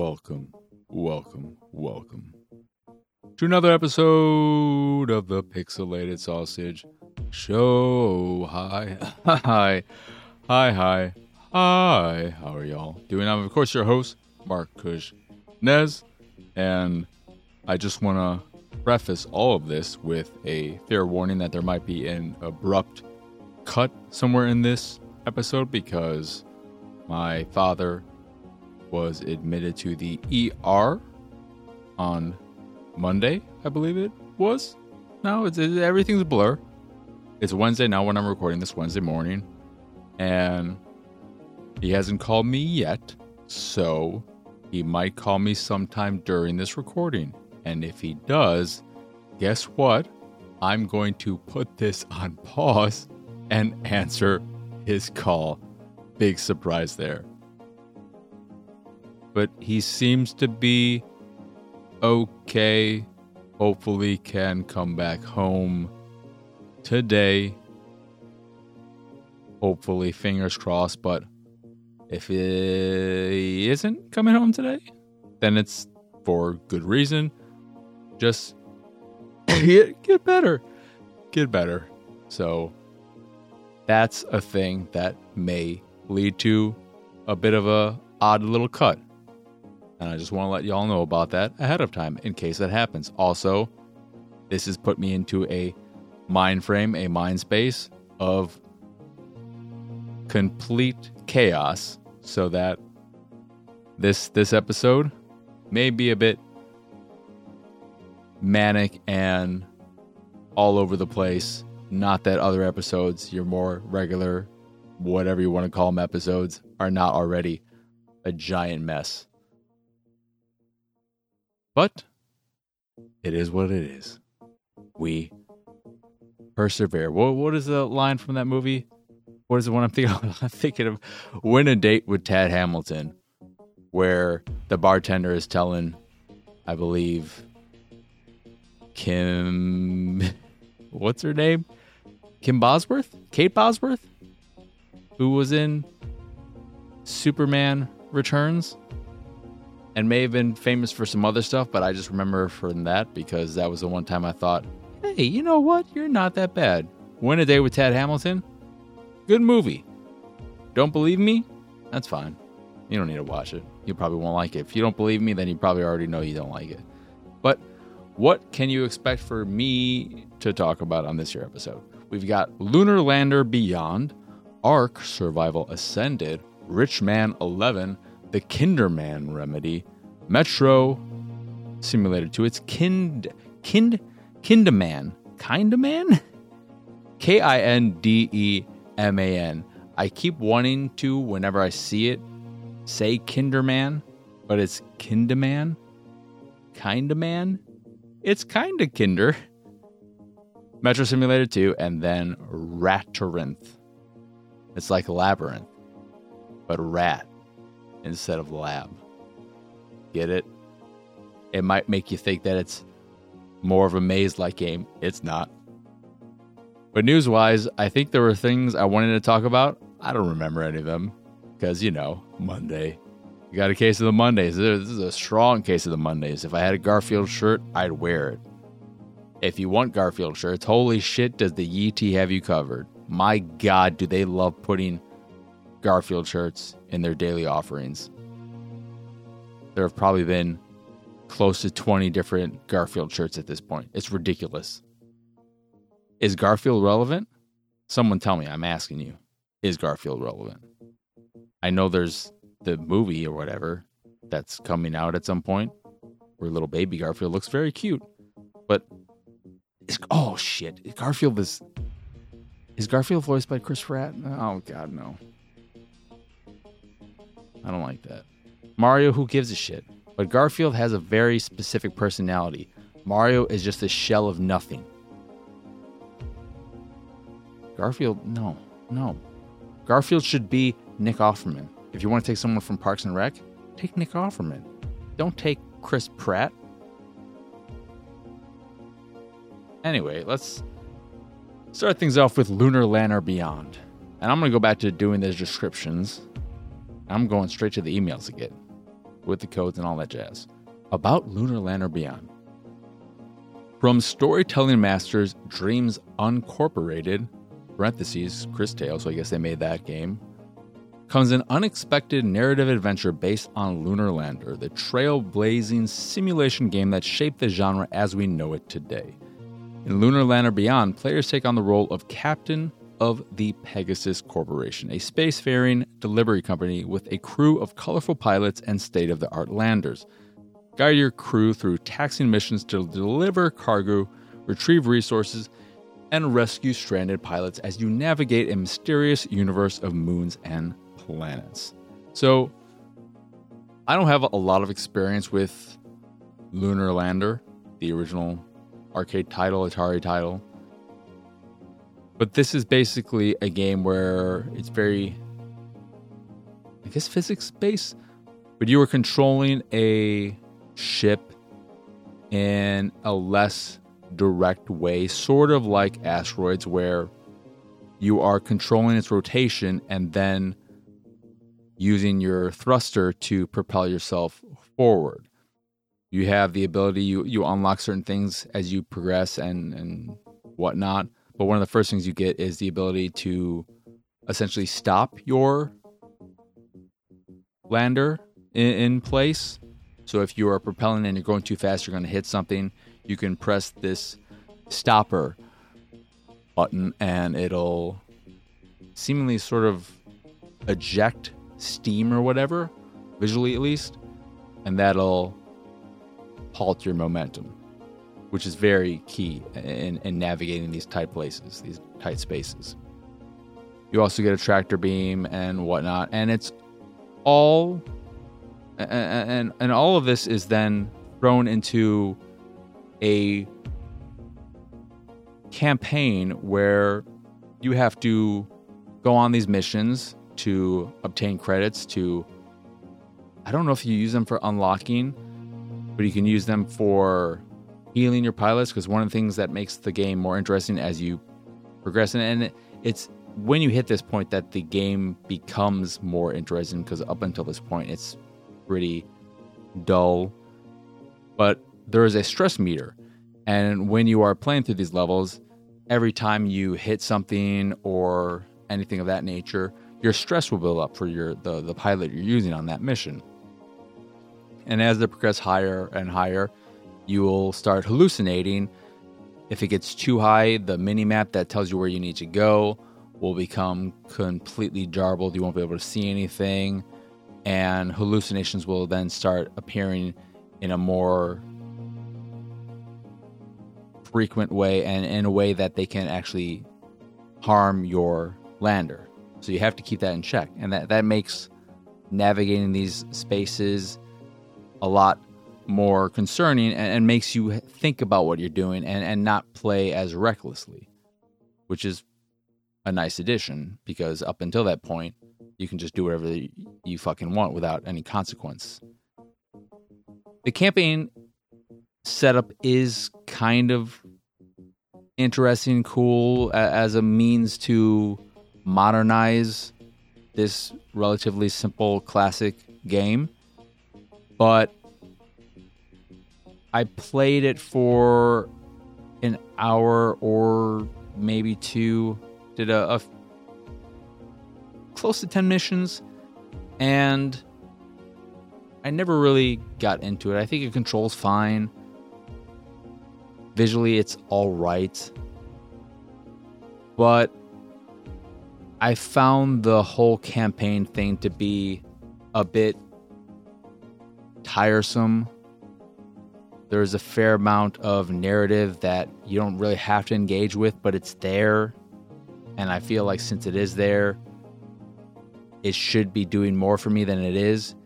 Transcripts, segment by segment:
welcome to another episode of the Pixelated Sausage Show. Hi. How are y'all doing? I'm, of course, your host, Mark Kuznez, and I just want to preface all of this with a fair warning that there might be an abrupt cut somewhere in this episode because my father was admitted to the ER on Monday, I believe it was. No, everything's a blur. It's Wednesday now when I'm recording this, Wednesday morning, and he hasn't called me yet, so he might call me sometime during this recording. And if he does, guess what? I'm going to put this on pause and answer his call. Big surprise there. But he seems to be okay. Hopefully can come back home today. Hopefully, fingers crossed. But if he isn't coming home today, then it's for good reason. Just get better. Get better. So that's a thing that may lead to a bit of a odd little cut. And I just want to let y'all know about that ahead of time in case that happens. Also, this has put me into a mind frame, a mind space of complete chaos so that this episode may be a bit manic and all over the place. Not that other episodes, your more regular, whatever you want to call them episodes, are not already a giant mess. But it is what it is. We persevere. What is the line from that movie? What is the one I'm thinking of? I'm thinking of Win a Date with Tad Hamilton, where the bartender is telling, I believe, Kim... What's her name? Kim Bosworth? Kate Bosworth? Who was in Superman Returns? And may have been famous for some other stuff, but I just remember from that because that was the one time I thought, hey, you know what? You're not that bad. Win a Day with Tad Hamilton? Good movie. Don't believe me? That's fine. You don't need to watch it. You probably won't like it. If you don't believe me, then you probably already know you don't like it. But what can you expect for me to talk about on this year episode? We've got Lunar Lander Beyond, Ark Survival Ascended, Rich Man 11, The Kinderman Remedy, Metro Simulator 2. It's Kindaman. Kindaman? Kindeman. I keep wanting to, whenever I see it, say Kinderman, but it's Kindaman. Kindaman? It's kinda Kinder. Metro Simulator 2, and then Ratarinth. It's like Labyrinth, but rat instead of lab. Get it? It might make you think that it's more of a maze-like game. It's not. But news-wise, I think there were things I wanted to talk about. I don't remember any of them. Because, Monday. You got a case of the Mondays. This is a strong case of the Mondays. If I had a Garfield shirt, I'd wear it. If you want Garfield shirts, holy shit, does the Yeti have you covered. My God, do they love putting Garfield shirts in their daily offerings. There have probably been close to 20 different Garfield shirts at this point. It's ridiculous. Is Garfield relevant? Someone tell me, I'm asking you. Is Garfield relevant? I know there's the movie or whatever that's coming out at some point where little baby Garfield looks very cute. But, oh shit, Garfield is Garfield voiced by Chris Pratt? Oh God, no. I don't like that. Mario, who gives a shit? But Garfield has a very specific personality. Mario is just a shell of nothing. Garfield, no. Garfield should be Nick Offerman. If you want to take someone from Parks and Rec, take Nick Offerman. Don't take Chris Pratt. Anyway, let's start things off with Lunar Lander Beyond. And I'm going to go back to doing those descriptions. I'm going straight to the emails again. with the codes and all that jazz. About Lunar Lander Beyond. From storytelling masters Dreams Uncorporated, parentheses, Cris Tale, so I guess they made that game, comes an unexpected narrative adventure based on Lunar Lander, the trailblazing simulation game that shaped the genre as we know it today. In Lunar Lander Beyond, players take on the role of captain of the Pegasus Corporation, a spacefaring delivery company with a crew of colorful pilots and state-of-the-art landers. Guide your crew through taxing missions to deliver cargo, retrieve resources, and rescue stranded pilots as you navigate a mysterious universe of moons and planets. So, I don't have a lot of experience with Lunar Lander, the original arcade title, Atari title. But this is basically a game where it's very, I guess, physics-based. But you are controlling a ship in a less direct way, sort of like Asteroids, where you are controlling its rotation and then using your thruster to propel yourself forward. You have the ability, you unlock certain things as you progress and whatnot. But one of the first things you get is the ability to essentially stop your lander in place. So if you are propelling and you're going too fast, you're going to hit something, you can press this stopper button and it'll seemingly sort of eject steam or whatever, visually at least, and that'll halt your momentum, which is very key in navigating these tight places, these tight spaces. You also get a tractor beam and whatnot, and it's all, and all of this is then thrown into a campaign where you have to go on these missions to obtain credits to, I don't know if you use them for unlocking, but you can use them for healing your pilots, because one of the things that makes the game more interesting as you progress, and it's when you hit this point that the game becomes more interesting, because up until this point it's pretty dull. But there is a stress meter, and when you are playing through these levels, every time you hit something or anything of that nature, your stress will build up for the pilot you're using on that mission. And as they progress higher and higher, you will start hallucinating. If it gets too high, the mini-map that tells you where you need to go will become completely jarbled. You won't be able to see anything. And hallucinations will then start appearing in a more frequent way and in a way that they can actually harm your lander. So you have to keep that in check. And that makes navigating these spaces a lot more concerning and makes you think about what you're doing and not play as recklessly, which is a nice addition, because up until that point, you can just do whatever you fucking want without any consequence. The campaign setup is kind of interesting, cool, as a means to modernize this relatively simple classic game. But I played it for an hour or maybe two, did a close to 10 missions, and I never really got into it. I think it controls fine. Visually, it's all right. But I found the whole campaign thing to be a bit tiresome. There's a fair amount of narrative that you don't really have to engage with, but it's there. And I feel like since it is there, it should be doing more for me than it is.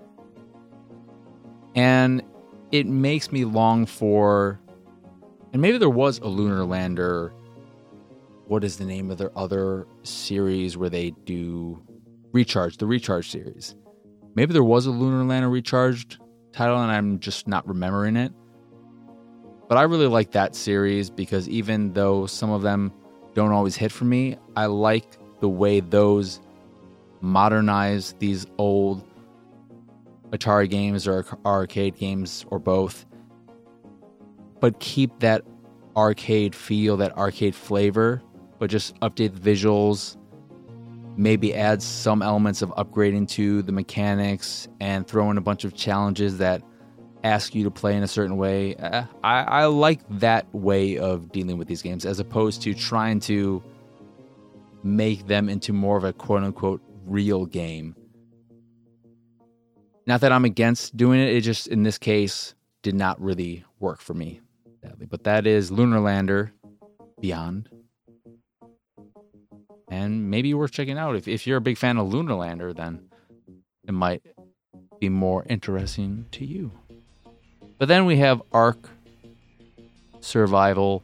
And it makes me long for, and maybe there was a Lunar Lander, what is the name of their other series where they do Recharge, the Recharge series. Maybe there was a Lunar Lander Recharged title and I'm just not remembering it. But I really like that series because even though some of them don't always hit for me, I like the way those modernize these old Atari games or arcade games or both, but keep that arcade feel, that arcade flavor, but just update the visuals, maybe add some elements of upgrading to the mechanics and throw in a bunch of challenges that ask you to play in a certain way. I like that way of dealing with these games as opposed to trying to make them into more of a quote-unquote real game. Not that I'm against doing it, it just, in this case, did not really work for me, sadly. But that is Lunar Lander Beyond. And maybe worth checking out. If you're a big fan of Lunar Lander, then it might be more interesting to you. But then we have Ark Survival.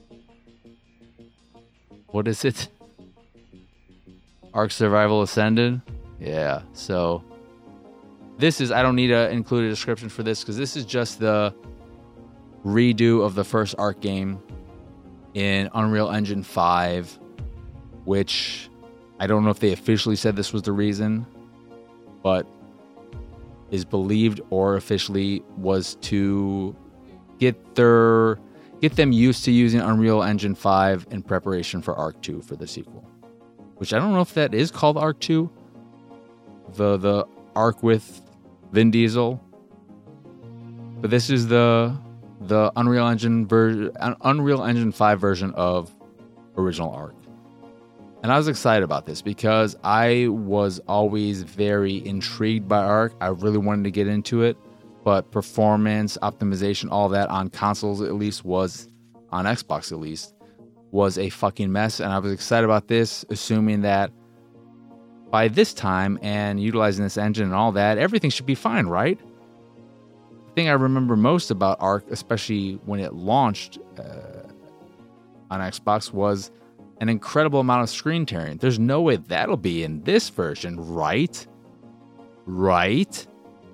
What is it? Ark Survival Ascended? Yeah, so this is, I don't need to include a description for this because this is just the redo of the first Ark game in Unreal Engine 5, which I don't know if they officially said this was the reason, but is believed or officially was to get them used to using Unreal Engine 5 in preparation for Ark 2 for the sequel. Which I don't know if that is called Ark 2. The Ark with Vin Diesel. But this is the Unreal Engine 5 version of original Ark. And I was excited about this because I was always very intrigued by Ark. I really wanted to get into it, but performance, optimization, all that on consoles at least was, on Xbox at least, was a fucking mess. And I was excited about this, assuming that by this time and utilizing this engine and all that, everything should be fine, right? The thing I remember most about Ark, especially when it launched on Xbox, was an incredible amount of screen tearing. There's no way that'll be in this version, right? Right?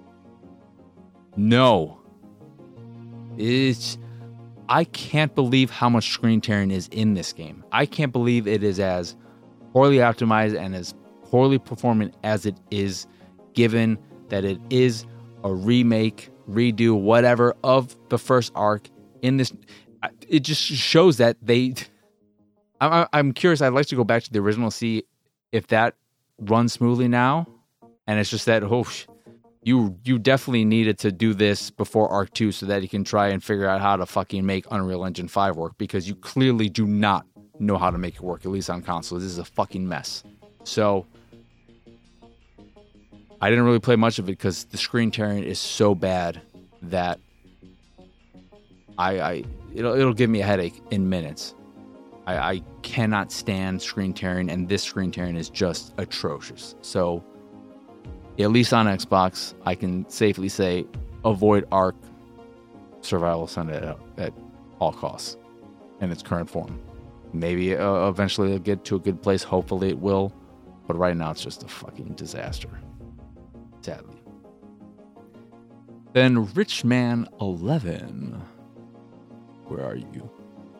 No. I can't believe how much screen tearing is in this game. I can't believe it is as poorly optimized and as poorly performing as it is, given that it is a remake, redo, whatever, of the first Ark in this. It just shows that they... I'm curious. I'd like to go back to the original, see if that runs smoothly now. And it's just that, you definitely needed to do this before Ark 2 so that you can try and figure out how to fucking make Unreal Engine 5 work, because you clearly do not know how to make it work, at least on console. This is a fucking mess. So I didn't really play much of it because the screen tearing is so bad that it'll give me a headache in minutes. I cannot stand screen tearing, and this screen tearing is just atrocious. So, at least on Xbox, I can safely say avoid Ark Survival Ascended at all costs in its current form. Maybe eventually it'll get to a good place. Hopefully it will. But right now it's just a fucking disaster. Sadly. Then Richman 11. Where are you?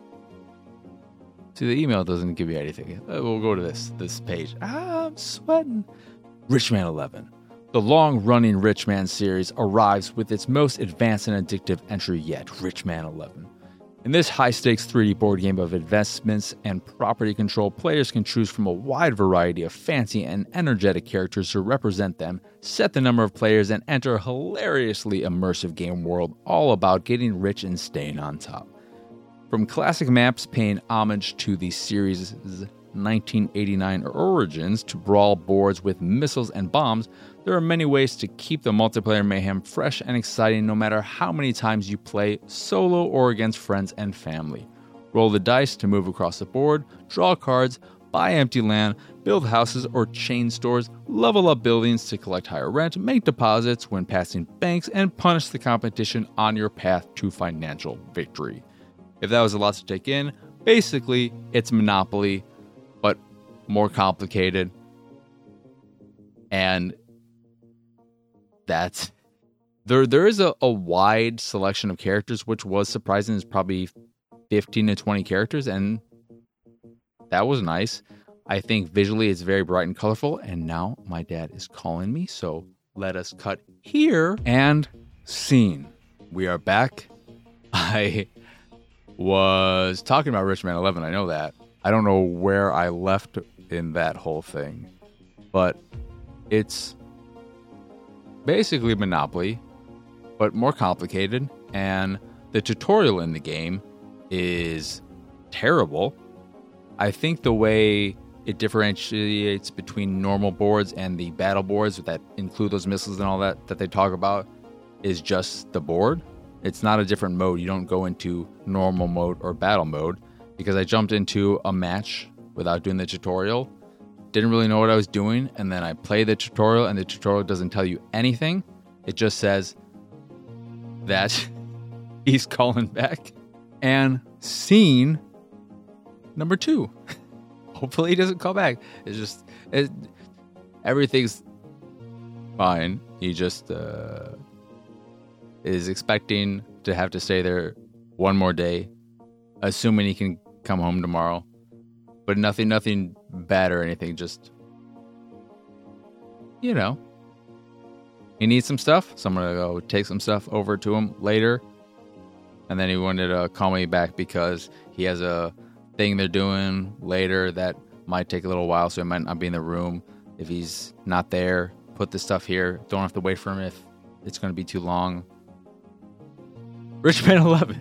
See, the email doesn't give you anything. We'll go to this page. I'm sweating. Richman 11. The long-running Richman series arrives with its most advanced and addictive entry yet, Richman 11. In this high-stakes 3D board game of investments and property control, players can choose from a wide variety of fancy and energetic characters to represent them, set the number of players, and enter a hilariously immersive game world all about getting rich and staying on top. From classic maps paying homage to the series' 1989 origins to brawl boards with missiles and bombs, there are many ways to keep the multiplayer mayhem fresh and exciting no matter how many times you play solo or against friends and family. Roll the dice to move across the board, draw cards, buy empty land, build houses or chain stores, level up buildings to collect higher rent, make deposits when passing banks, and punish the competition on your path to financial victory. If that was a lot to take in, basically it's Monopoly, but more complicated. And that's... There is a wide selection of characters, which was surprising. There's probably 15 to 20 characters, and that was nice. I think visually it's very bright and colorful, and now my dad is calling me, so let us cut here and scene. We are back. I was talking about Rich Man 11. I know that. I don't know where I left in that whole thing, but it's basically Monopoly, but more complicated, and the tutorial in the game is terrible. I think the way it differentiates between normal boards and the battle boards that include those missiles and all that they talk about is just the board. It's not a different mode. You don't go into normal mode or battle mode, because I jumped into a match without doing the tutorial. Didn't really know what I was doing, and then I played the tutorial, and the tutorial doesn't tell you anything. It just says that he's calling back. And scene number 2. Hopefully he doesn't call back. Everything's fine. He just is expecting to have to stay there one more day, assuming he can come home tomorrow. But nothing bad or anything. Just, he needs some stuff. So I'm going to go take some stuff over to him later. And then he wanted to call me back because he has a thing they're doing later that might take a little while, so he might not be in the room. If he's not there, put the stuff here. Don't have to wait for him if it's going to be too long. Rich Man 11.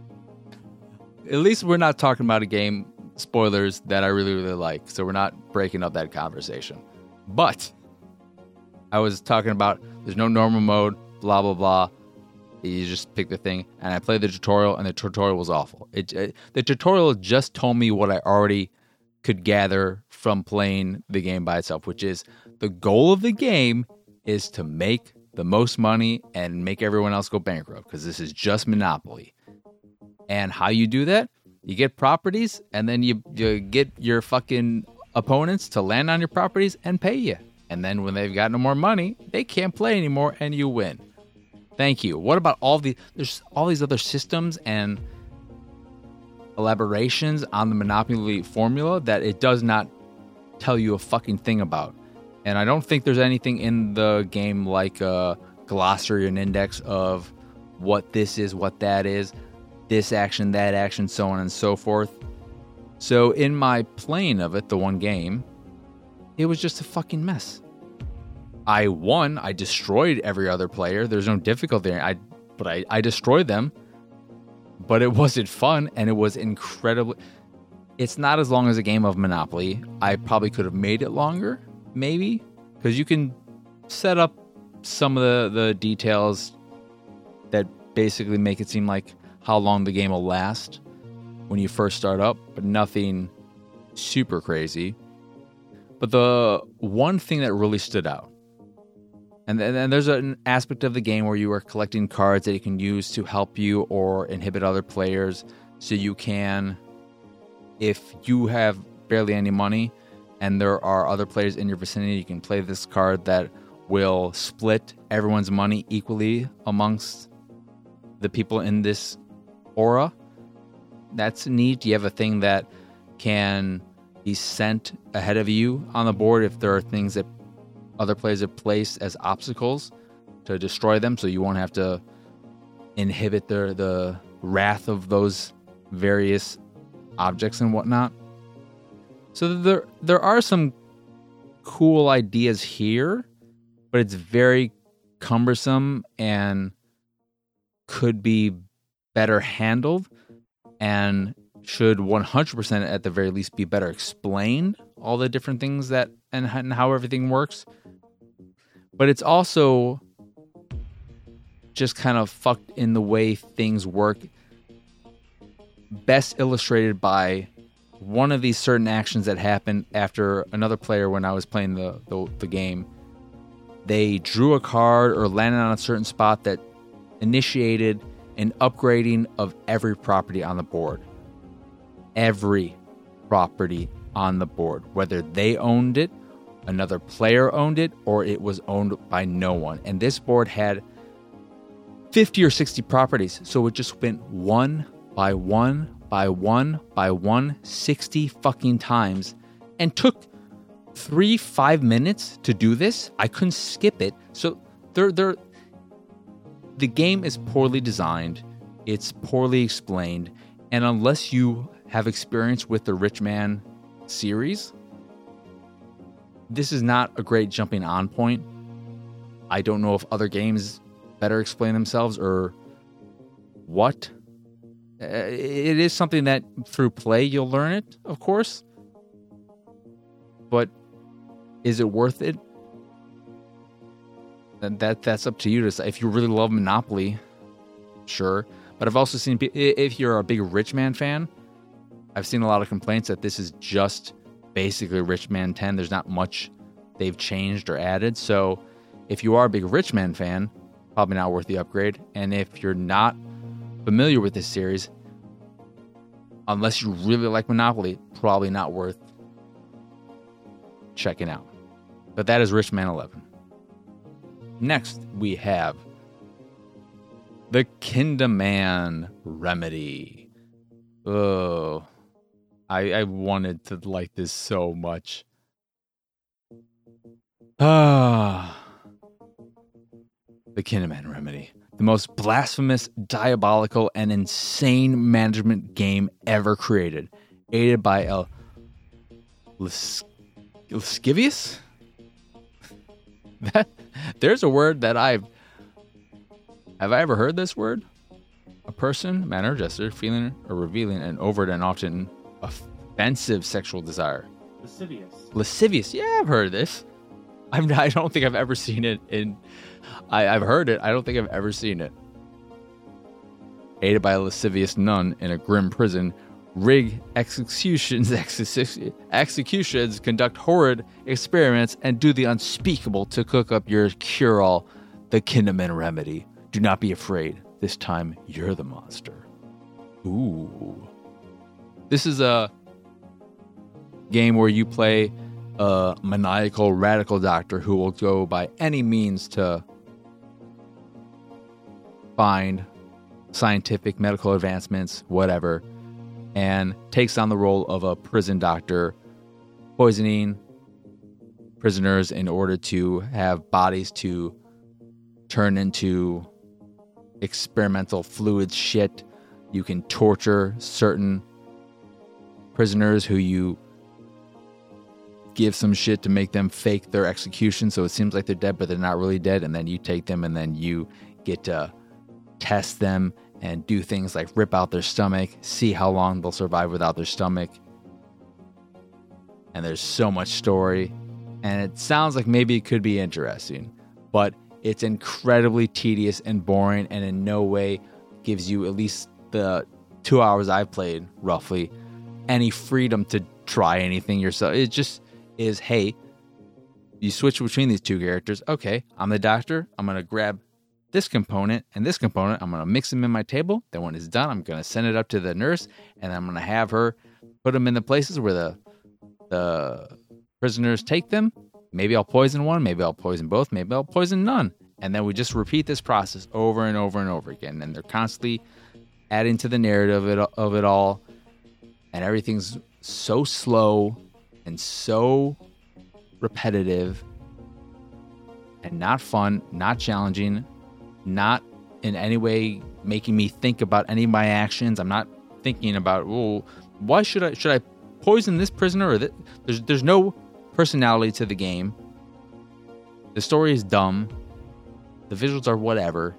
At least we're not talking about a game, spoilers, that I really, really like, so we're not breaking up that conversation. But I was talking about there's no normal mode, blah, blah, blah. You just pick the thing, and I played the tutorial, and the tutorial was awful. The tutorial just told me what I already could gather from playing the game by itself, which is the goal of the game is to make the most money and make everyone else go bankrupt, because this is just Monopoly. And how you do that, you get properties, and then you get your fucking opponents to land on your properties and pay you. And then when they've got no more money, they can't play anymore, and you win. Thank you. What about there's all these other systems and elaborations on the Monopoly formula that it does not tell you a fucking thing about. And I don't think there's anything in the game like a glossary or an index of what this is, what that is, this action, that action, so on and so forth. So in my playing of it, the one game, it was just a fucking mess. I won. I destroyed every other player. There's no difficulty there. I destroyed them. But it wasn't fun, and it was incredibly... It's not as long as a game of Monopoly. I probably could have made it longer, maybe, because you can set up some of the details that basically make it seem like how long the game will last when you first start up, but nothing super crazy. But the one thing that really stood out, and there's an aspect of the game where you are collecting cards that you can use to help you or inhibit other players. So you can, if you have barely any money and there are other players in your vicinity, you can play this card that will split everyone's money equally amongst the people in this aura. That's neat. You have a thing that can be sent ahead of you on the board if there are things that other players have placed as obstacles to destroy them, so you won't have to inhibit the wrath of those various objects and whatnot. So there are some cool ideas here, but it's very cumbersome and could be better handled and should 100% at the very least be better explained, all the different things that and how everything works. But it's also just kind of fucked in the way things work. Best illustrated by one of these certain actions that happened after another player when I was playing the game. They drew a card or landed on a certain spot that initiated an upgrading of every property on the board. Every property on the board, whether they owned it, another player owned it, or it was owned by no one. And this board had 50 or 60 properties, so it just went one by one by one by one 60 fucking times and took 5 minutes to do this. I couldn't skip it. So the game is poorly designed. It's poorly explained. And unless you have experience with the Rich Man series, this is not a great jumping on point. I don't know if other games better explain themselves or what. It is something that through play you'll learn it, of course. But is it worth it? That's up to you to say. If you really love Monopoly, sure. But I've also seen, if you're a big Rich Man fan, I've seen a lot of complaints that this is just basically Rich Man 10. There's not much they've changed or added. So if you are a big Rich Man fan, probably not worth the upgrade. And if you're not familiar with this series, unless you really like Monopoly, probably not worth checking out. But that is Rich Man 11. Next, we have the Kinda-Man Remedy. Oh, I wanted to like this so much. The Kinda-Man Remedy. The most blasphemous, diabolical, and insane management game ever created. Aided by Lascivious? There's a word that have I ever heard this word? A person, manner, gesture, feeling, or revealing an overt and often offensive sexual desire. Lascivious. Yeah, I've heard this. I don't think I've ever seen it in... I've heard it. I don't think I've ever seen it. Aided by a lascivious nun in a grim prison, rig executions, conduct horrid experiments, and do the unspeakable to cook up your cure-all, the Kinda-Man Remedy. Do not be afraid. This time, you're the monster. Ooh. This is a game where you play a maniacal, radical doctor who will go by any means to find scientific, medical advancements, whatever, and takes on the role of a prison doctor, poisoning prisoners in order to have bodies to turn into experimental fluid shit. You can torture certain prisoners who you give some shit to make them fake their execution, so it seems like they're dead, but they're not really dead, and then you take them and then you get to test them and do things like rip out their stomach, see how long they'll survive without their stomach. And there's so much story, and it sounds like maybe it could be interesting, but it's incredibly tedious and boring, and in no way gives you, at least the 2 hours I've played, roughly, any freedom to try anything yourself. It just is, hey, you switch between these two characters. Okay, I'm the doctor. I'm going to grab this component and this component. I'm going to mix them in my table. Then when it's done, I'm going to send it up to the nurse, and I'm going to have her put them in the places where the prisoners take them. Maybe I'll poison one. Maybe I'll poison both. Maybe I'll poison none. And then we just repeat this process over and over and over again. And they're constantly adding to the narrative of it all. And everything's so slow and so repetitive and not fun, not challenging, not in any way making me think about any of my actions. I'm not thinking about, well, why should I poison this prisoner? Or there's no personality to the game. The story is dumb. The visuals are whatever.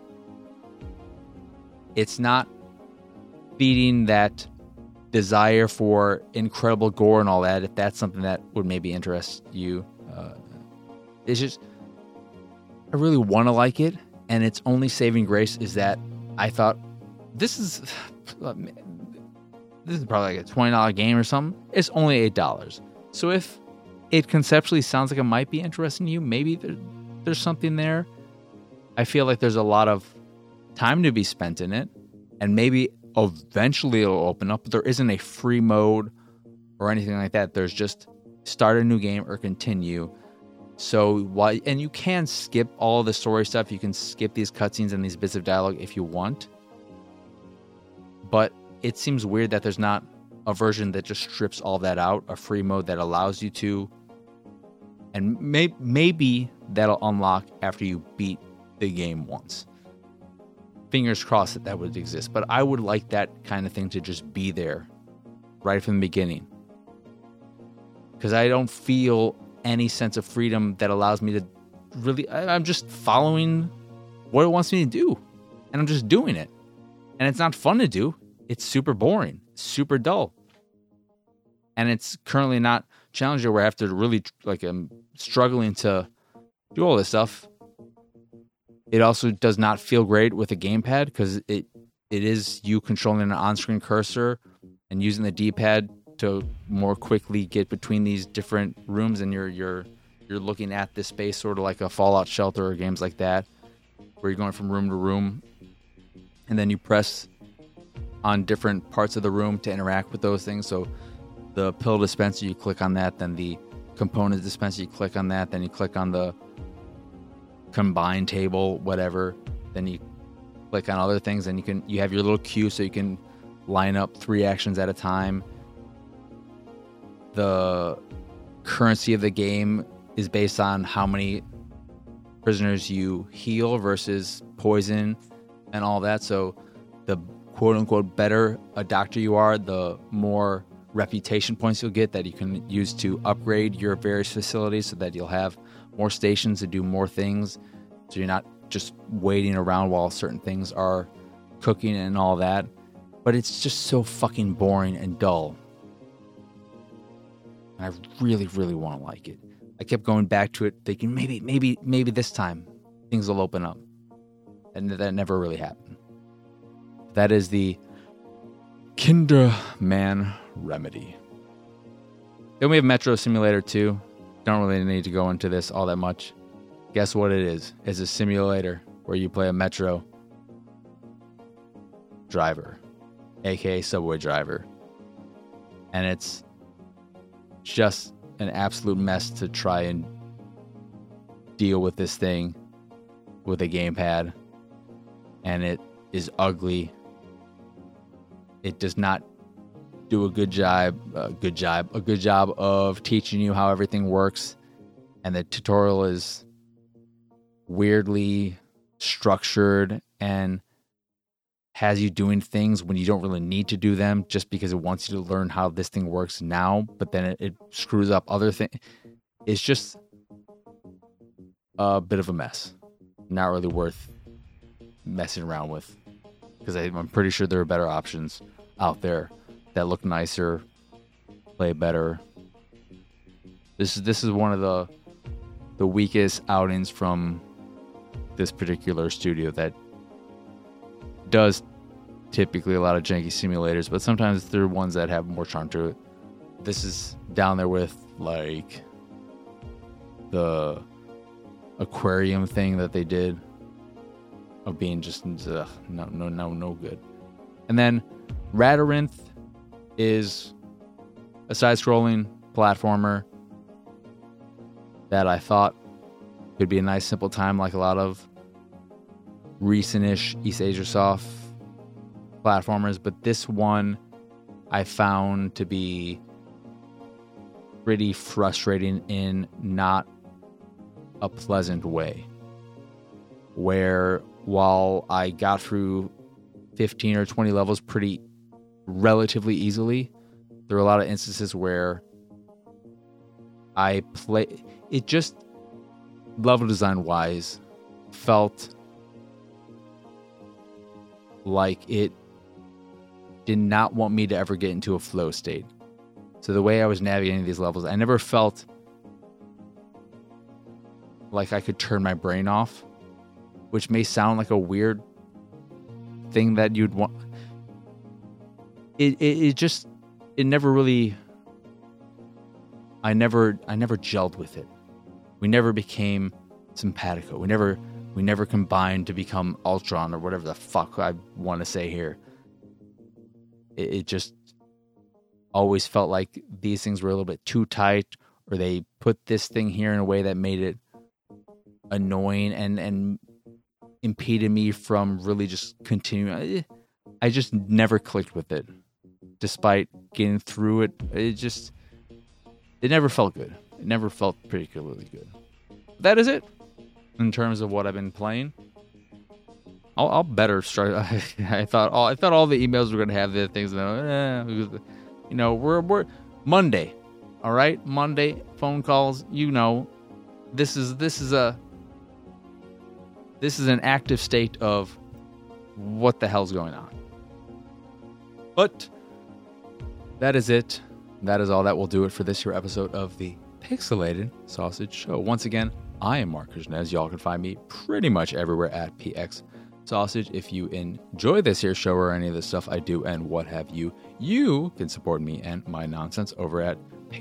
It's not feeding that desire for incredible gore and all that, if that's something that would maybe interest you. It's just, I really want to like it, and its only saving grace is that I thought, this is probably like a $20 game or something. It's only $8. So if it conceptually sounds like it might be interesting to you, maybe there's something there. I feel like there's a lot of time to be spent in it, and maybe eventually it'll open up, but there isn't a free mode or anything like that. There's just start a new game or continue. So and you can skip all the story stuff. You can skip these cutscenes and these bits of dialogue if you want. But it seems weird that there's not a version that just strips all that out, a free mode that allows you to And maybe that'll unlock after you beat the game once. Fingers crossed that would exist. But I would like that kind of thing to just be there right from the beginning. Because I don't feel any sense of freedom that allows me to really... I'm just following what it wants me to do. And I'm just doing it. And it's not fun to do. It's super boring. Super dull. And it's currently not challenging where I have to really... I'm struggling to do all this stuff. It also does not feel great with a gamepad because it is you controlling an on-screen cursor and using the D-pad to more quickly get between these different rooms, and you're looking at this space sort of like a Fallout Shelter or games like that, where you're going from room to room, and then you press on different parts of the room to interact with those things. So the pill dispenser, you click on that, then the component dispenser, you click on that, then you click on the combine table, whatever, then you click on other things, and you have your little queue so you can line up 3 actions at a time. The currency of the game is based on how many prisoners you heal versus poison and all that. So the quote-unquote better a doctor you are, the more reputation points you'll get that you can use to upgrade your various facilities so that you'll have more stations to do more things. So you're not just waiting around while certain things are cooking and all that. But it's just so fucking boring and dull. And I really, really want to like it. I kept going back to it thinking maybe this time things will open up. And that never really happened. That is the Kinderman remedy. Then we have Metro Simulator 2. Don't really need to go into this all that much. Guess what it is? It's a simulator where you play a Metro driver, aka subway driver. And it's just an absolute mess to try and deal with this thing with a gamepad. And it is ugly. It does not do a good job of teaching you how everything works, and the tutorial is weirdly structured and has you doing things when you don't really need to do them just because it wants you to learn how this thing works now, but then it screws up other things. It's just a bit of a mess. Not really worth messing around with, because I'm pretty sure there are better options out there that look nicer, play better. This is one of the weakest outings from this particular studio that does typically a lot of janky simulators, but sometimes there are ones that have more charm to it. This is down there with like the aquarium thing that they did of being just no good. And then Radarinth is a side-scrolling platformer that I thought could be a nice simple time, like a lot of recent-ish East Asia Soft platformers, but this one I found to be pretty frustrating in not a pleasant way, where while I got through 15 or 20 levels pretty relatively easily, there were a lot of instances where it just, level design wise, felt like it did not want me to ever get into a flow state. So the way I was navigating these levels, I never felt like I could turn my brain off, which may sound like a weird thing that you'd want. It never really, I never gelled with it. We never became simpatico. We never combined to become Ultron or whatever the fuck I want to say here. It just always felt like these things were a little bit too tight, or they put this thing here in a way that made it annoying and impeded me from really just continuing. I just never clicked with it, despite getting through it. It never felt good. It never felt particularly good. That is it in terms of what I've been playing. I'll better start. I thought all the emails were gonna have the things. We're Monday, all right. Monday phone calls. This is an active state of what the hell's going on. But that is it. That is all. That will do it for this here episode of the Pixelated Sausage Show. Once again, I am Mark Krishnez. Y'all can find me pretty much everywhere at PX Sausage. If you enjoy this here show or any of the stuff I do and what have you, you can support me and my nonsense over at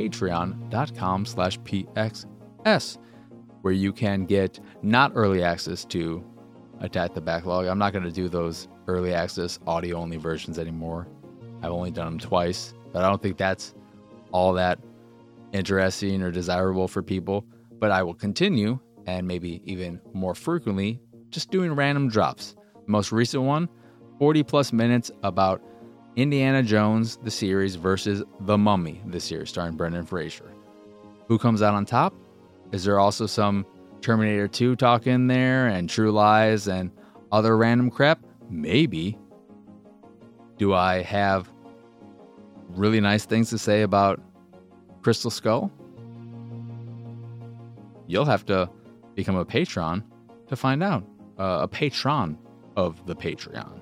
patreon.com/PXS, where you can get not early access to Attack the Backlog. I'm not going to do those early access audio only versions anymore. I've only done them twice, but I don't think that's all that interesting or desirable for people. But I will continue, and maybe even more frequently, just doing random drops. The most recent one, 40 plus minutes about Indiana Jones, the series, versus The Mummy, the series, starring Brendan Fraser. Who comes out on top? Is there also some Terminator 2 talk in there, and True Lies, and other random crap? Maybe. Do I have really nice things to say about Crystal Skull? You'll have to become a patron to find out. A patron of the Patreon.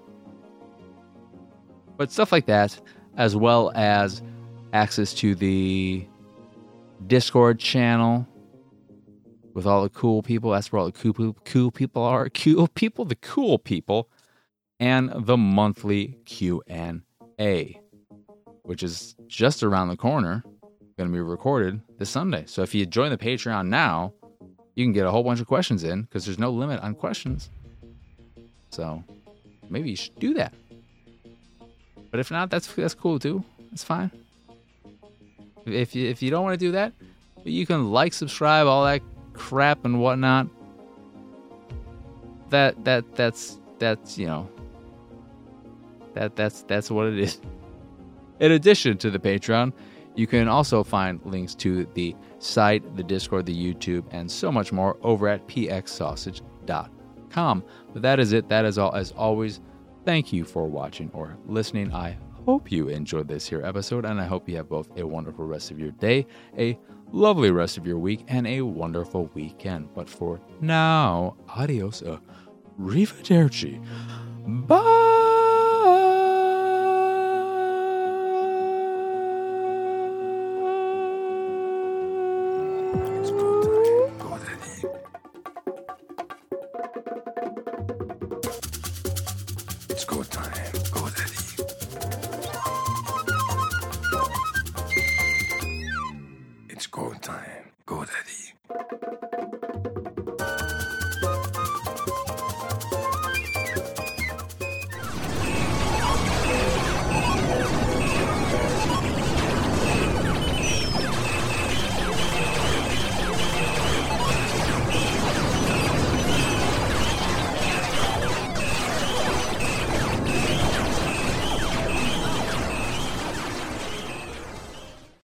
But stuff like that, as well as access to the Discord channel with all the cool people. That's where all the cool people are. The cool people. And the monthly Q&A, which is just around the corner. Going to be recorded this Sunday. So if you join the Patreon now, you can get a whole bunch of questions in, because there's no limit on questions. So maybe you should do that. But if not, that's cool too. That's fine. If you don't want to do that, you can like, subscribe, all that crap and whatnot. That's what it is. In addition to the Patreon, you can also find links to the site, the Discord, the YouTube, and so much more over at pxsausage.com. But that is it. That is all. As always, thank you for watching or listening. I hope you enjoyed this here episode, and I hope you have both a wonderful rest of your day, a lovely rest of your week, and a wonderful weekend. But for now, adios, arrivederci, bye! It's go time. Go, Daddy.